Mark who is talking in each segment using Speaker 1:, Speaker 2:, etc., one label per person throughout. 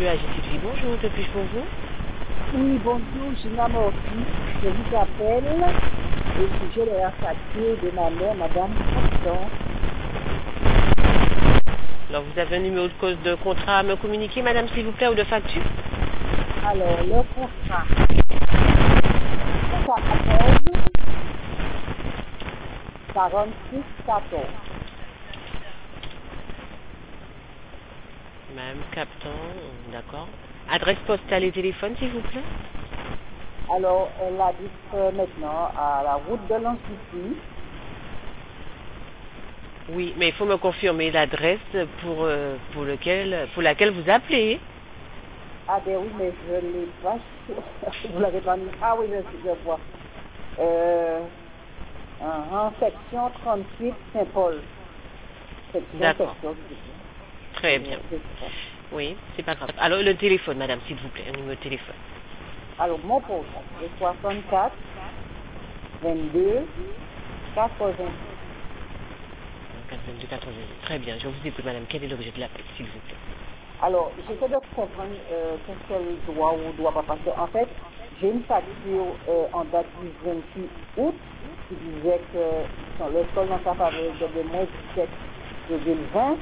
Speaker 1: SMGE AG. Bonjour, que puis-je pour vous?
Speaker 2: Oui, bonjour, Gina Morty. Je vous appelle au sujet de la facture de ma mère, Madame Capton.
Speaker 1: Alors, vous avez un numéro de contrat à me communiquer, madame, s'il vous plaît, ou de facture?
Speaker 2: Alors, le contrat 14 46 14.
Speaker 1: Madame Capton, d'accord. Adresse postale et téléphone, s'il vous plaît?
Speaker 2: Alors, elle habite maintenant à la route de l'Institut.
Speaker 1: Oui, mais il faut me confirmer l'adresse pour laquelle vous appelez.
Speaker 2: Ah ben oui, mais je ne l'ai pas. Vous l'avez pas mis. Ah oui, je vois. En section 38 Saint-Paul.
Speaker 1: D'accord.
Speaker 2: Section.
Speaker 1: Très bien. Oui, c'est pas grave. Alors, le téléphone, madame, s'il vous plaît, un numéro de téléphone.
Speaker 2: Alors, mon portable est 64 22 80.
Speaker 1: 22 80. Très bien, je vous écoute, madame. Quel est l'objet de l'appel, s'il vous plaît?
Speaker 2: Alors, j'essaie de comprendre qu'est-ce qu'elle doit ou doit pas passer. En fait, j'ai une facture en date du 28 août qui disait que le solde dans sa faveur était de moins 17,20.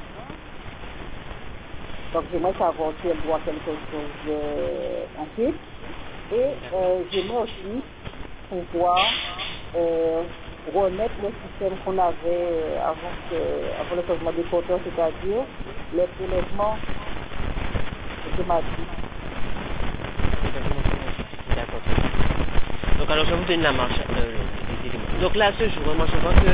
Speaker 2: Donc, j'aimerais savoir si elle doit quelque chose ensuite. Et j'aimerais aussi pouvoir remettre le système qu'on avait avant le changement des compteurs, c'est-à-dire les prélèvements automatiques.
Speaker 1: D'accord. Donc, alors, je vous donne la marche, les éléments. Donc là, ce jour, moi, je vois que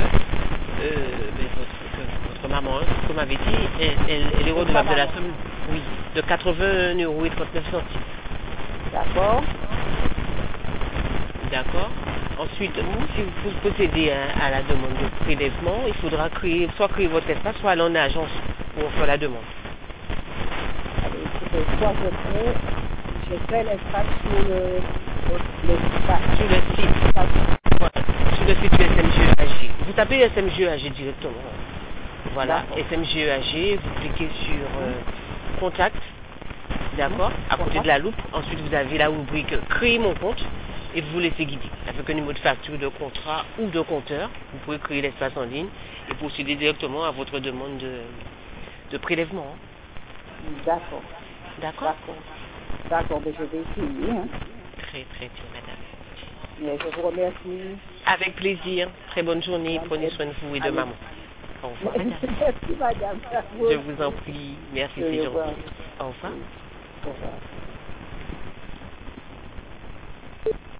Speaker 1: votre maman, comme m'avait dit, elle est redevable de la somme, oui, de 80,39 €.
Speaker 2: D'accord.
Speaker 1: D'accord. Ensuite, si vous procédez à la demande de prélèvement, il faudra soit créer votre espace, soit aller en agence pour faire la demande.
Speaker 2: Allez, écoutez, soit je fais l'espace sur
Speaker 1: Sur le site. Voilà, sur le site du SMGE AG. Vous tapez SMGE AG directement. Voilà, SMGE AG, vous cliquez sur Contact, d'accord, à côté de la loupe. Ensuite, vous avez la rubrique Créer mon compte et vous vous laissez guider. Avec un numéro de facture, de contrat ou de compteur, vous pouvez créer l'espace en ligne et procéder directement à votre demande de prélèvement.
Speaker 2: D'accord.
Speaker 1: D'accord?
Speaker 2: D'accord, mais je vais essayer. Hein.
Speaker 1: Très bien, madame.
Speaker 2: Mais je vous remercie.
Speaker 1: Avec plaisir. Très bonne journée. Prenez soin de vous et de maman. Au revoir, madame.
Speaker 2: Merci, madame.
Speaker 1: Je vous en prie. Merci, c'est gentil. Au revoir.
Speaker 2: Au revoir.